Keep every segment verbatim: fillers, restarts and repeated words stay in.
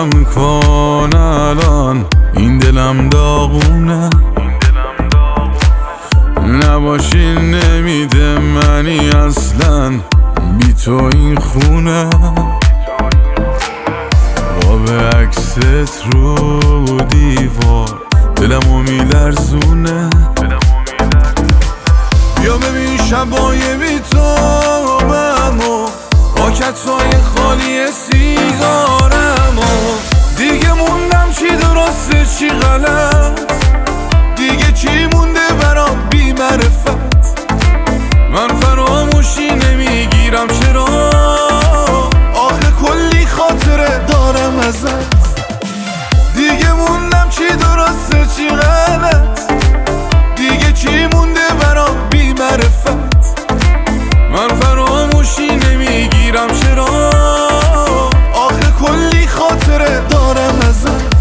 رم کن الان، این دلم داغونه. نباشی نمیده منی اصلا، بی تو این خونه. قاب عکست رو دیوار دلمو میلرزونه. بیا ببین شبای بی تو منو، پاکتای خالی سیگارمو. دیگه موندم چی درسته چی غلط، دیگه چی مونده برام بی معرفت. من فراموشی نمیگیرم چرا، آخه کلی خاطره دارم ازت. دیگه موندم چی درسته چی غلط، دیگه چی مونده برام بی معرفت. من فراموشی نمیگیرم چرا، آخه کلی خاطره دارم ازت.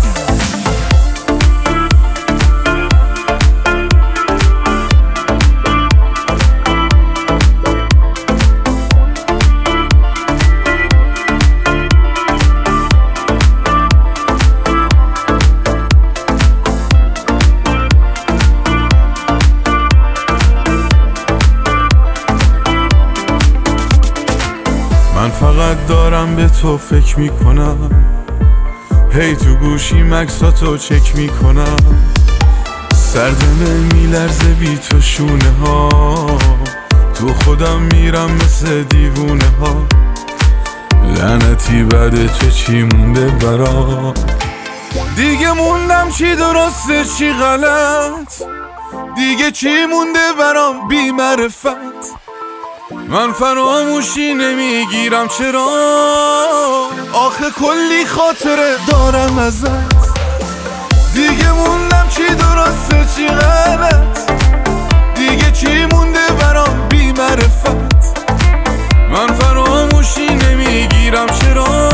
من فقط دارم به تو فکر میکنم، هی تو گوشی مکساتو چک میکنم. سردمه میلرزه بی تو شونه ها، تو خودم میرم مثل دیوونه ها. لعنتی بعد تو چی مونده برام، دیگه موندم چی درسته چی غلط، دیگه چی مونده برام بی معرفت. من فراموشی نمیگیرم چرا، آخه کلی خاطره دارم ازت. دیگه موندم چی درسته چی غلط، دیگه چی مونده برام بی معرفت. من فراموشی نمیگیرم چرا،